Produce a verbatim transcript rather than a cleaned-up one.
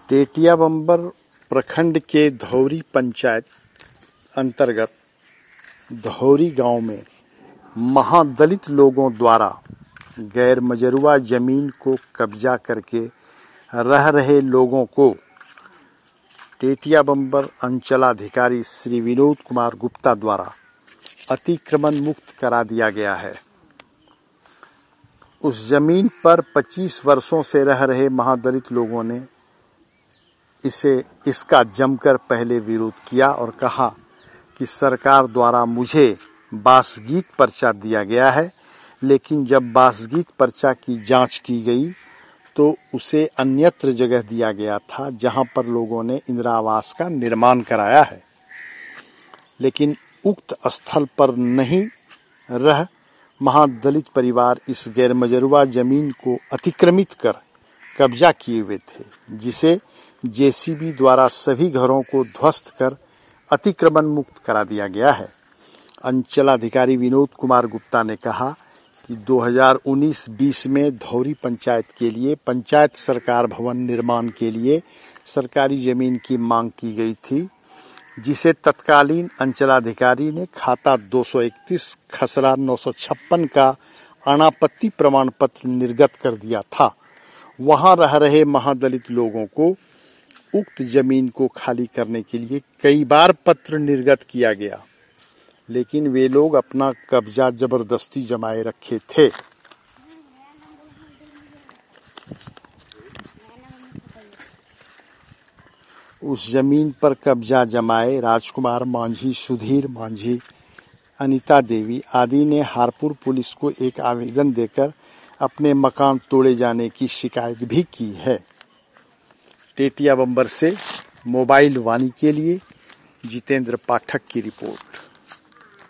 टेटिया बंबर प्रखंड के धौरी पंचायत अंतर्गत धौरी गांव में महादलित लोगों द्वारा गैर मजरूआ जमीन को कब्जा करके रह रहे लोगों को टेटिया बंबर अंचलाधिकारी श्री विनोद कुमार गुप्ता द्वारा अतिक्रमण मुक्त करा दिया गया है। उस जमीन पर पच्चीस वर्षों से रह रहे महादलित लोगों ने इसे इसका जमकर पहले विरोध किया और कहा कि सरकार द्वारा मुझे बासगीत पर्चा दिया गया है, लेकिन जब बासगीत पर्चा की जांच की गई तो उसे अन्यत्र जगह दिया गया था जहां पर लोगों ने इंदिरा आवास का निर्माण कराया है, लेकिन उक्त स्थल पर नहीं रह महादलित परिवार इस गैर मजरूआ जमीन को अतिक्रमित कर कब्जा किए हुए थे, जिसे जेसीबी द्वारा सभी घरों को ध्वस्त कर अतिक्रमण मुक्त करा दिया गया है। अंचलाधिकारी विनोद कुमार गुप्ता ने कहा कि दो हज़ार उन्नीस बीस में धौरी पंचायत के लिए पंचायत सरकार भवन निर्माण के लिए सरकारी जमीन की मांग की गई थी, जिसे तत्कालीन अंचलाधिकारी ने खाता दो सौ इकतीस खसरा नौ सौ छप्पन का अनापत्ति प्रमाण पत्र निर्गत कर दिया था। वहां रह रहे महादलित लोगों को उक्त जमीन को खाली करने के लिए कई बार पत्र निर्गत किया गया, लेकिन वे लोग अपना कब्जा जबरदस्ती जमाए रखे थे। उस जमीन पर कब्जा जमाए राजकुमार मांझी, सुधीर मांझी, अनीता देवी आदि ने हारपुर पुलिस को एक आवेदन देकर अपने मकान तोड़े जाने की शिकायत भी की है। टेटिया बंबर से मोबाइल वाणी के लिए जितेंद्र पाठक की रिपोर्ट।